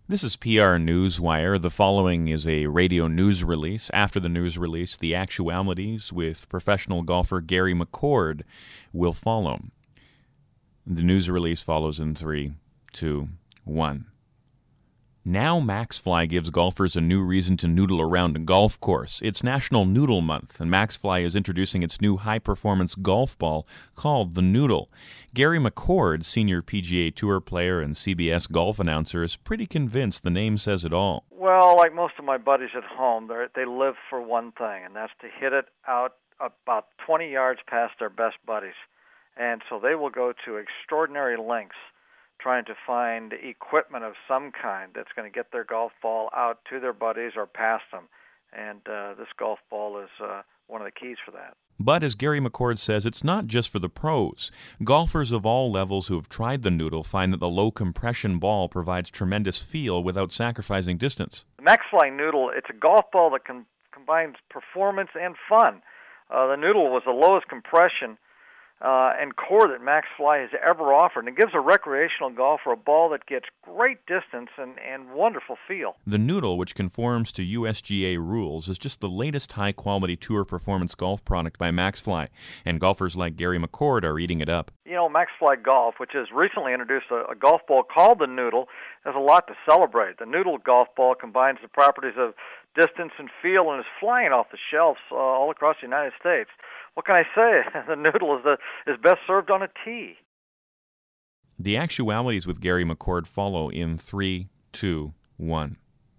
This is PR Newswire. The following is a radio news release. After the news release, the actualities with professional golfer Gary McCord will follow. The news release follows in 3, 2, 1. Now MaxFly gives golfers a new reason to noodle around a golf course. It's National Noodle Month, and MaxFly is introducing its new high-performance golf ball called the Noodle. Gary McCord, senior PGA Tour player and CBS golf announcer, is pretty convinced the name says it all. Well, like most of my buddies at home, they live for one thing, and that's to hit it out about 20 yards past their best buddies. And so they will go to extraordinary lengths trying to find equipment of some kind that's going to get their golf ball out to their buddies or past them. And this golf ball is one of the keys for that. But as Gary McCord says, it's not just for the pros. Golfers of all levels who have tried the Noodle find that the low-compression ball provides tremendous feel without sacrificing distance. The MaxFly Noodle, it's a golf ball that combines performance and fun. The Noodle was the lowest compression and core that MaxFly has ever offered. And it gives a recreational golfer a ball that gets great distance and wonderful feel. The Noodle, which conforms to USGA rules, is just the latest high-quality tour performance golf product by MaxFly, and golfers like Gary McCord are eating it up. You know, MaxFly Golf, which has recently introduced a golf ball called the Noodle, has a lot to celebrate. The Noodle golf ball combines the properties of distance and feel and is flying off the shelves all across the United States. What can I say? The Noodle is best served on a tee. The actualities with Gary McCord follow in 3, 2, 1.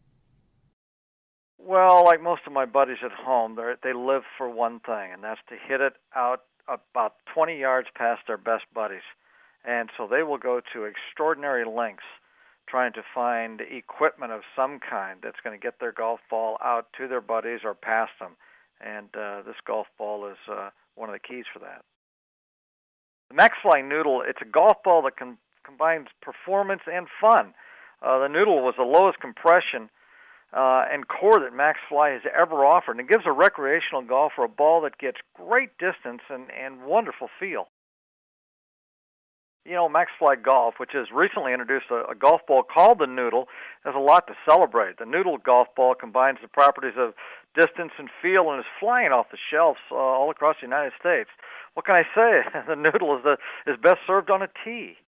Well, like most of my buddies at home, they live for one thing, and that's to hit it out about 20 yards past their best buddies. And so they will go to extraordinary lengths trying to find equipment of some kind that's going to get their golf ball out to their buddies or past them. And this golf ball is one of the keys for that. The MaxFly Noodle, it's a golf ball that combines performance and fun. The Noodle was the lowest compression and core that MaxFly has ever offered. And it gives a recreational golfer a ball that gets great distance and wonderful feel. You know, MaxFly Golf, which has recently introduced a golf ball called the Noodle, has a lot to celebrate. The Noodle golf ball combines the properties of distance and feel and is flying off the shelves all across the United States. What can I say? The Noodle is best served on a tee.